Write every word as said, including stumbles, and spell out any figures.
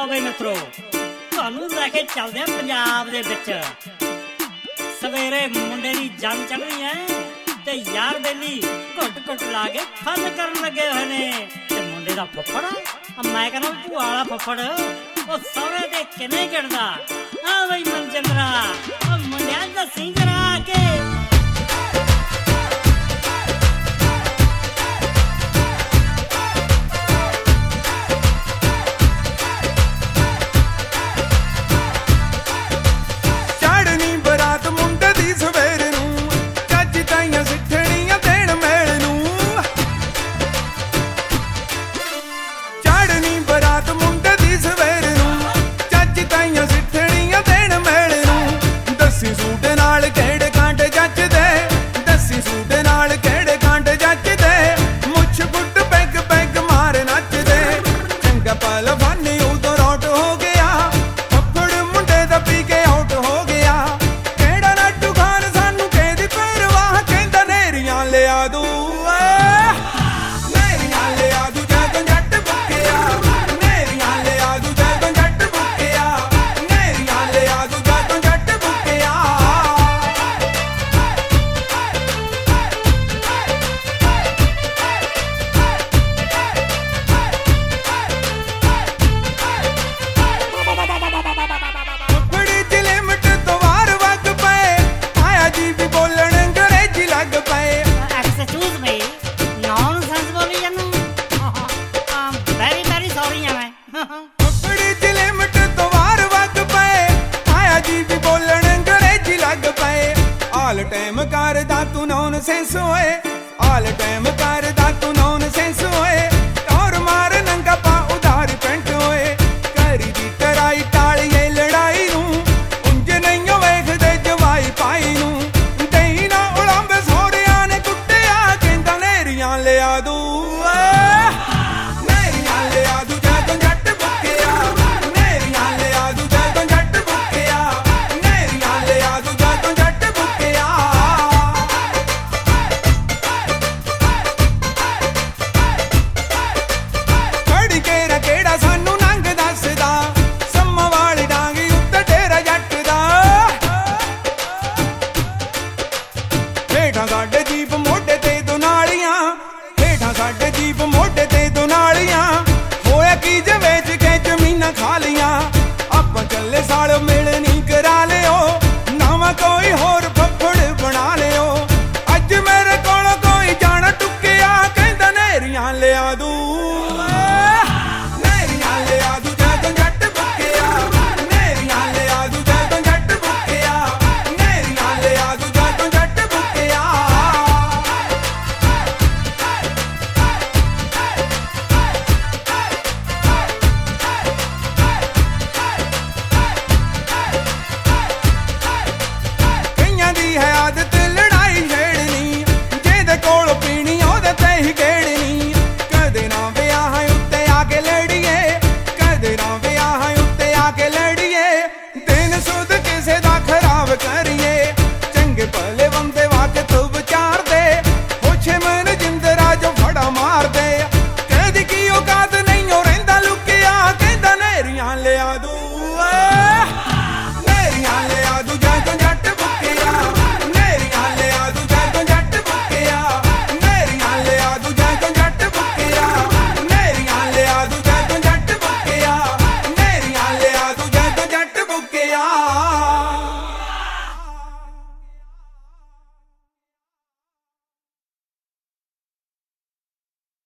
ਬਈ ਮਿੱਤਰੋ, ਤੁਹਾਨੂੰ ਲੈ ਕੇ ਚੱਲਦੇ ਆ ਪੰਜਾਬ ਦੇ ਵਿੱਚ। ਸਵੇਰੇ ਮੁੰਡੇ ਦੀ ਜੰਗ ਚੜ੍ਹਨੀ ਐ ਤੇ ਯਾਰ ਬੇਲੀ ਘੁੱਟ ਘੁੱਟ ਲਾ ਕੇ ਫਨ ਕਰਨ ਲੱਗੇ ਹੋਏ ਨੇ। ਤੇ ਮੁੰਡੇ ਦਾ ਫੁੱਫੜ, ਮੈਂ ਕਹਿੰਦਾ ਭੂਆ ਵਾਲਾ ਫੁੱਫੜ, ਉਹ ਸਹੁਰੇ ਤੇ ਕਿਵੇਂ ਗਿਣਦਾ। ਆ ਬਈ ਮਨਜਿੰਦਰਾ, ਉਹ ਮੁੰਡਿਆਂ ਦਾ ਸਿੰਗਰਾ ਆ ਕੇ ਆਲ ਟਾਈਮ ਕਰਦਾ ਤੂੰ ਨੌਨ ਸੈਂਸ ਓਏ, ਆਲ ਟਾਈਮ ਕਰ